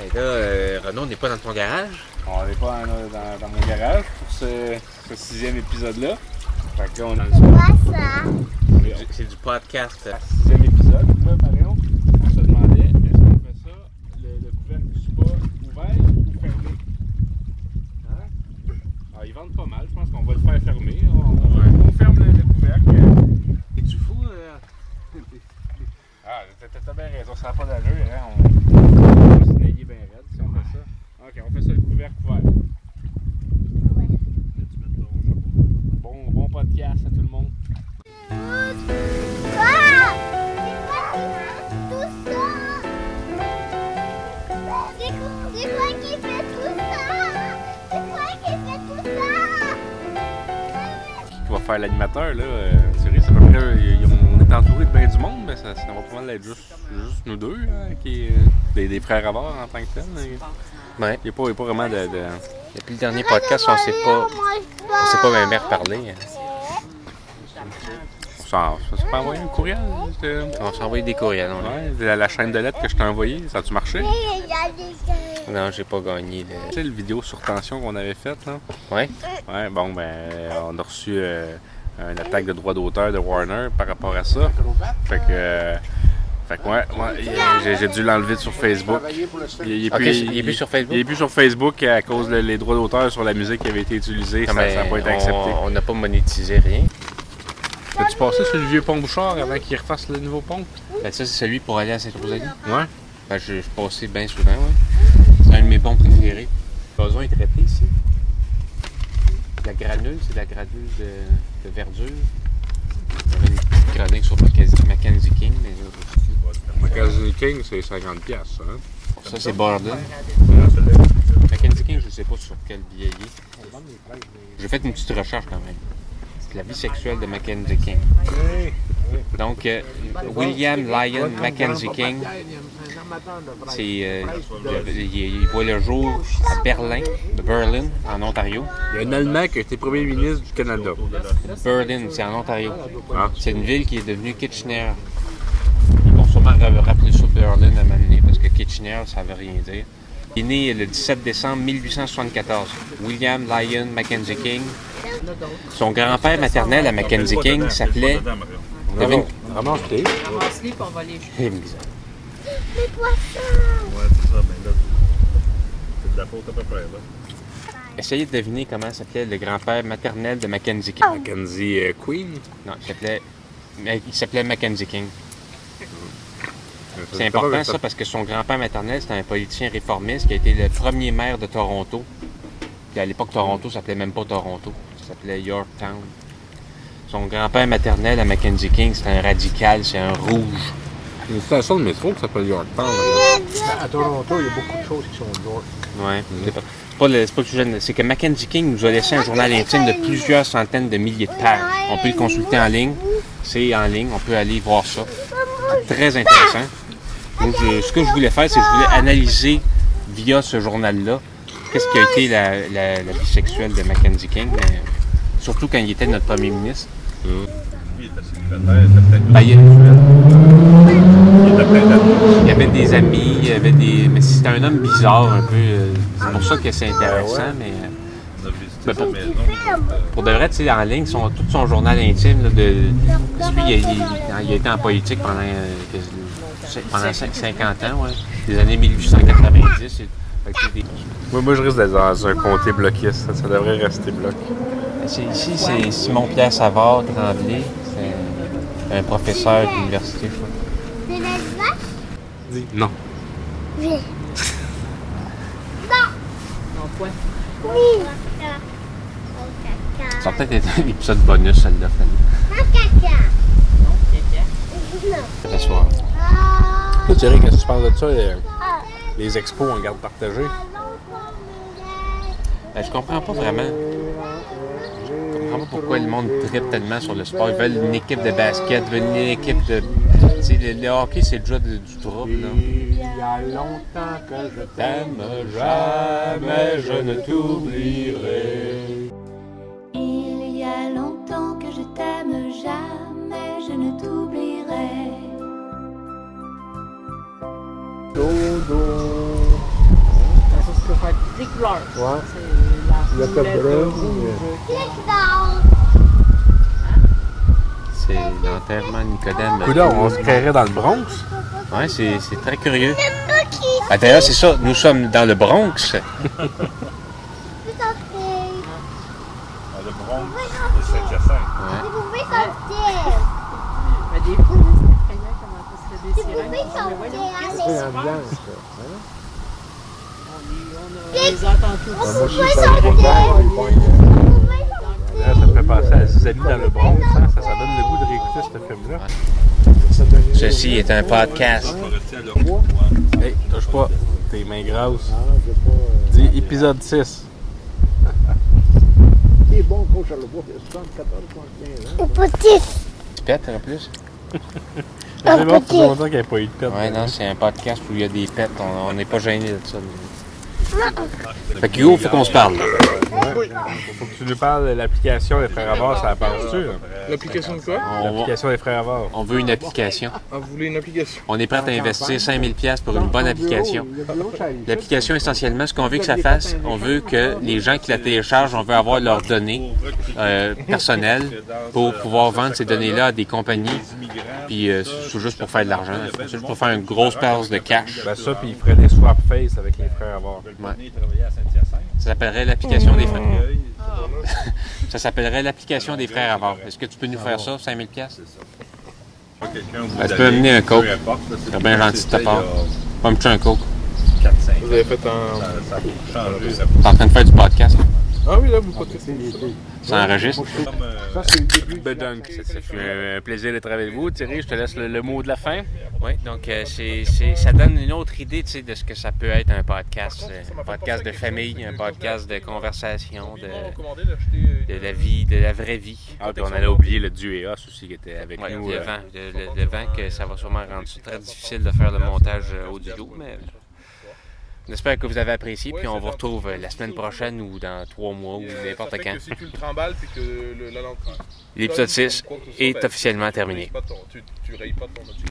Mais là, Renaud, on n'est pas dans ton garage? On n'est pas dans mon garage pour ce 6e épisode-là. Fait que là, on a le C'est du podcast. 6e épisode. Là, par exemple, on se demandait est-ce qu'on fait ça, le couvercle du spa ouvert ou fermé? Hein? Alors, ils vendent pas mal. Je pense qu'on va le faire fermer. On ferme le couvercle. Es-tu fou? Ah, t'as bien raison. Ça n'a pas d'allure. Hein? On va se nailler bien raide si on fait ça. Ok, on fait ça le couvercle ouvert. Bon podcast à tout le monde. C'est quoi qui fait tout ça? C'est quoi qui fait tout ça? Qui va faire l'animateur, là? Sérieux, c'est à peu près. On est entouré de bien du monde, mais ça va pas mal être juste nous deux, hein, qui des frères à bord en tant que tel. Ouais. Il n'y a pas vraiment de. Depuis le dernier podcast, on s'est pas bien reparlé. Ça s'est pas envoyé un courriel? On s'est envoyé des courriels. Ouais, la chaîne de lettres que je t'ai envoyée, ça a-tu marché? Non, j'ai pas gagné. Tu sais, le vidéo sur tension qu'on avait faite, là? Ouais? Ouais, bon, ben, on a reçu une attaque de droit d'auteur de Warner par rapport à ça. Fait que ouais, j'ai dû l'enlever sur Facebook. Il est plus sur Facebook? Il est plus sur Facebook à cause des droits d'auteur sur la musique qui avait été utilisée. Ça n'a pas été accepté. On n'a pas monétisé rien. As-tu passé sur le vieux pont Bouchard avant qu'il refasse le nouveau pont? Ben ça, c'est celui pour aller à Sainte-Rosalie. Ouais. Ben, je passais bien souvent, ouais. C'est un de mes ponts préférés. Le gazon est traité ici. La granule, c'est la granule de verdure. Il y avait une petite granule sur Mackenzie King. Mais là, Mackenzie King, c'est 50$, hein? ça, c'est Borden. Mackenzie King, je ne sais pas sur quel billet il est. J'ai fait une petite recherche quand même. C'est la vie sexuelle de Mackenzie King. Donc, William Lyon Mackenzie King, il voit le jour à Berlin, en Ontario. Il y a un Allemand qui a été premier ministre du Canada. Berlin, c'est en Ontario. Ah. C'est une ville qui est devenue Kitchener. Ils vont sûrement rappeler ça Berlin à un moment donné, parce que Kitchener, ça ne veut rien dire. Il est né le 17 décembre 1874. William Lyon Mackenzie King. Son grand-père maternel à Mackenzie King s'appelait... Ramasse-les. Ramasse-les, puis on va les jeter. Les poissons! Ouais, c'est ça, mais là, c'est de la faute à peu près, là. Essayez de deviner comment s'appelait le grand-père maternel de Mackenzie King. Mackenzie Queen? Non, il s'appelait Mackenzie King. C'est important ça parce que son grand-père maternel, c'était un politicien réformiste qui a été le premier maire de Toronto. Puis à l'époque, Toronto s'appelait même pas Toronto, ça s'appelait Yorktown. Son grand-père maternel à Mackenzie King, c'est un radical, c'est un rouge. Il y a une station de métro qui s'appelle Yorktown. À Toronto, il y a beaucoup de choses qui sont York. Ouais. C'est pas le sujet. C'est que Mackenzie King nous a laissé un journal intime de plusieurs centaines de milliers de pages. On peut le consulter en ligne. C'est en ligne. On peut aller voir ça. C'est très intéressant. Donc, ce que je voulais faire, c'est que je voulais analyser via ce journal-là qu'est-ce qui a été la vie sexuelle de Mackenzie King, mais surtout quand il était notre premier ministre. Lui, il était célibataire, il était peut-être Il y avait des amis, mais c'était un homme bizarre un peu. C'est pour ça que c'est intéressant, mais... on a visité sa maison. Pour de vrai, tu sais, en ligne, tout son journal intime, là, parce que lui, il a été en politique pendant 50 ans, ouais. Des années 1890. Moi, je risque d'être dans un comté bloquiste. Ça devrait rester bloc. Ici, c'est Simon-Pierre Savard Tremblay. C'est un professeur d'université, je crois. C'est la vache? Non. Oui. Non, quoi? Oui. Ça va peut-être être un épisode bonus, celle-là. Un caca. Non, caca. Non. Ce soir. Toi, Thierry, qu'est-ce que tu penses de ça, les expos en garde partagée? Je comprends pas vraiment. Je comprends pas pourquoi le monde tripe tellement sur le sport. Ils veulent une équipe de basket, ils veulent une équipe de... Tu sais, le hockey, c'est déjà du trouble, là. Il y a longtemps que je t'aime, jamais je ne t'oublierai. Il y a longtemps que je t'aime, jamais je ne t'oublierai. Dodo, couleurs. Ouais. C'est Il y a la pas de roulette, le brun, rouge. C'est l'enterrement de Nicodème. Coudon, on se créerait dans le Bronx. Ouais, c'est très curieux. Ah, d'ailleurs, c'est ça, nous sommes dans le Bronx. Le Bronx de Saint-Hyacinthe. Mais des fois, là, c'est effrayant comment ça se fait des sirènes. Qu'est-ce C'est qui se l'ambiance, passe? ça. Hein? On les entend tous. Moi, je suis pas le Là, ça me fait penser à Zizanie dans le Bronx. Hein? Ça donne le goût de réécouter ce film-là. Ceci est un podcast. On va rester à Leroy. Hey, touche pas. Tes mains grasses. Ah, j'ai pas. Dis épisode 6. Il est bon, coach Charlevoix, il a 74, 75 ans. Tu pètes en plus? Ça fait longtemps qu'il n'y a pas eu de pète. Ouais, non, c'est un podcast où il y a des pets. On n'est pas gêné de ça. Fait que Hugo, faut qu'on se parle. Faut que tu nous parles de l'application des Frères Avars, ça la parle-tu? L'application de quoi? L'application des Frères Avars. On veut une application. Ah, vous voulez une application? On est prêt à investir 5000 $ pour une bonne application. L'application, essentiellement, ce qu'on veut que ça fasse, on veut que les gens qui la téléchargent, on veut avoir leurs données personnelles pour pouvoir vendre ces données-là à des compagnies. Puis c'est juste pour faire de l'argent. C'est juste pour faire une grosse passe de cash. Ben ça, puis ils feraient des swap face avec les Frères Avars. Ouais. Ça s'appellerait l'application des frères. Ça s'appellerait l'application des frères Avars. Est-ce que tu peux nous faire ça, 5000 $? Tu peux amener un coke. C'est bien gentil de ta part. Pas me tuer un coke. Vous avez fait un... T'es en train de faire du podcast. Ah oui, là, vous podcastez. Ça enregistre. Ça, c'est le début. Bedunk. Ça fait un plaisir d'être avec vous. Thierry, je te laisse le mot de la fin. Oui, donc ça donne une autre idée, tu sais, de ce que ça peut être un podcast. Un podcast de famille, un podcast de conversation, de la vie, de la vraie vie. Ah, puis on allait oublier le Dieu et Os aussi qui était avec Ouais, nous. le vent, que ça va sûrement rendre ça très difficile de faire le montage audio, mais j'espère que vous avez apprécié, puis on vous retrouve la semaine prochaine ou dans 3 mois ou n'importe quand. Si tu le trimbales, puis que la lampe... L'épisode 6 est officiellement terminé. Tu rayes pas ton...